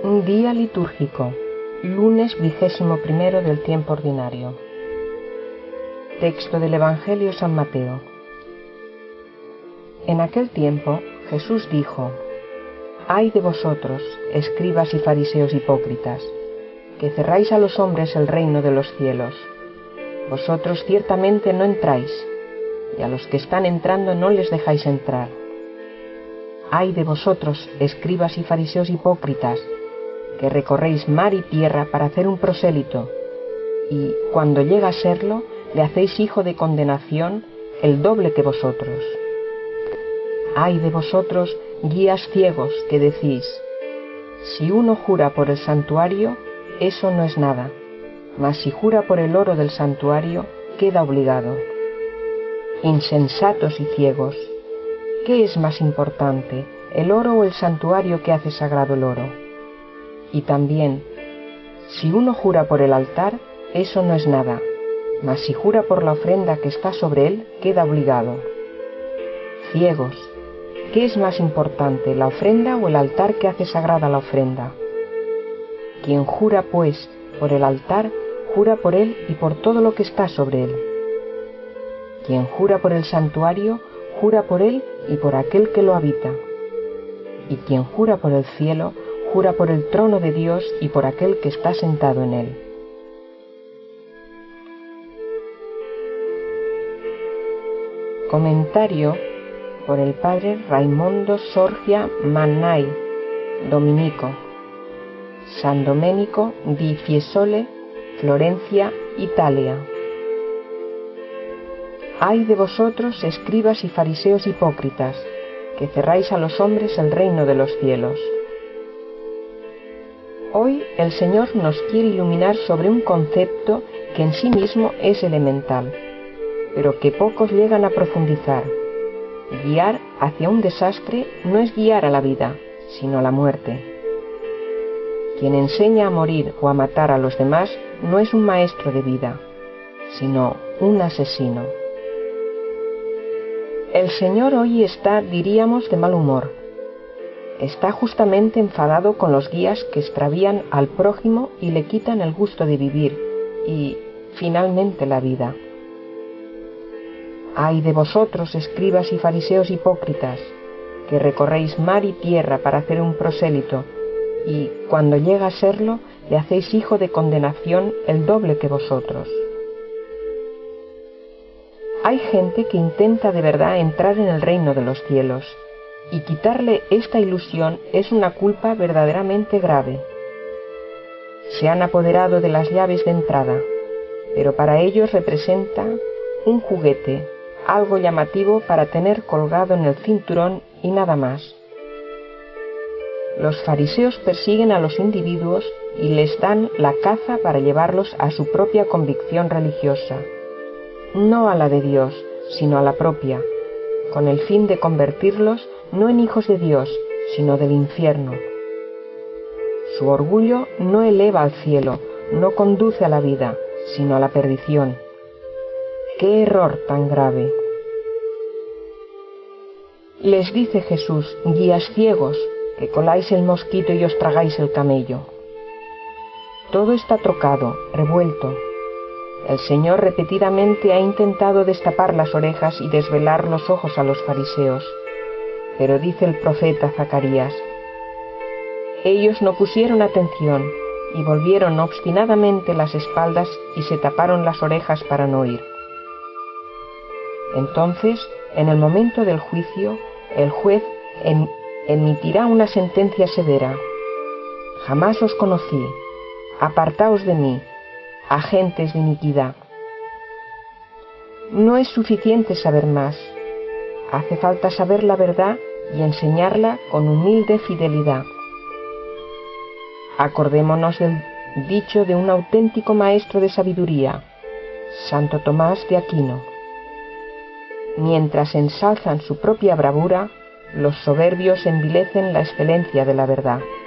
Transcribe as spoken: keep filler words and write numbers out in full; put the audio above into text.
Un día litúrgico, lunes vigésimo primero del tiempo ordinario. Texto del Evangelio de San Mateo. En aquel tiempo Jesús dijo: «Ay de vosotros, escribas y fariseos hipócritas, que cerráis a los hombres el reino de los cielos. Vosotros ciertamente no entráis, y a los que están entrando no les dejáis entrar. Ay de vosotros, escribas y fariseos hipócritas, que recorréis mar y tierra para hacer un prosélito, y, cuando llega a serlo, le hacéis hijo de condenación el doble que vosotros. Ay de vosotros, guías ciegos, que decís: si uno jura por el santuario, eso no es nada, mas si jura por el oro del santuario, queda obligado. Insensatos y ciegos, ¿qué es más importante, el oro o el santuario que hace sagrado el oro? Y también, si uno jura por el altar, eso no es nada, mas si jura por la ofrenda que está sobre él, queda obligado. Ciegos, ¿qué es más importante, la ofrenda o el altar que hace sagrada la ofrenda? Quien jura, pues, por el altar, jura por él y por todo lo que está sobre él. Quien jura por el santuario, jura por él y por aquel que lo habita. Y quien jura por el cielo, jura por el trono de Dios y por aquel que está sentado en él». Comentario por el padre Raimondo Sorgia Mannai, dominico, San Domenico di Fiesole, Florencia, Italia. Ay de vosotros, escribas y fariseos hipócritas, que cerráis a los hombres el reino de los cielos. Hoy el Señor nos quiere iluminar sobre un concepto que en sí mismo es elemental, pero que pocos llegan a profundizar. Guiar hacia un desastre no es guiar a la vida, sino a la muerte. Quien enseña a morir o a matar a los demás no es un maestro de vida, sino un asesino. El Señor hoy está, diríamos, de mal humor. Está justamente enfadado con los guías que extravían al prójimo y le quitan el gusto de vivir y, finalmente, la vida. Ay de vosotros, escribas y fariseos hipócritas, que recorréis mar y tierra para hacer un prosélito, y, cuando llega a serlo, le hacéis hijo de condenación el doble que vosotros. Hay gente que intenta de verdad entrar en el reino de los cielos, y quitarle esta ilusión es una culpa verdaderamente grave. Se han apoderado de las llaves de entrada, pero para ellos representa un juguete, algo llamativo para tener colgado en el cinturón y nada más. Los fariseos persiguen a los individuos y les dan la caza para llevarlos a su propia convicción religiosa, no a la de Dios, sino a la propia, con el fin de convertirlos no en hijos de Dios, sino del infierno. Su orgullo no eleva al cielo, no conduce a la vida, sino a la perdición. ¡Qué error tan grave! Les dice Jesús: guías ciegos, que coláis el mosquito y os tragáis el camello. Todo está trocado, revuelto. El Señor repetidamente ha intentado destapar las orejas y desvelar los ojos a los fariseos, pero dice el profeta Zacarías: ellos no pusieron atención y volvieron obstinadamente las espaldas y se taparon las orejas para no oír. Entonces, en el momento del juicio, el juez em- emitirá una sentencia severa: jamás os conocí, apartaos de mí, agentes de iniquidad. No es suficiente saber más, hace falta saber la verdad y enseñarla con humilde fidelidad. Acordémonos del dicho de un auténtico maestro de sabiduría, Santo Tomás de Aquino: mientras ensalzan su propia bravura, los soberbios envilecen la excelencia de la verdad.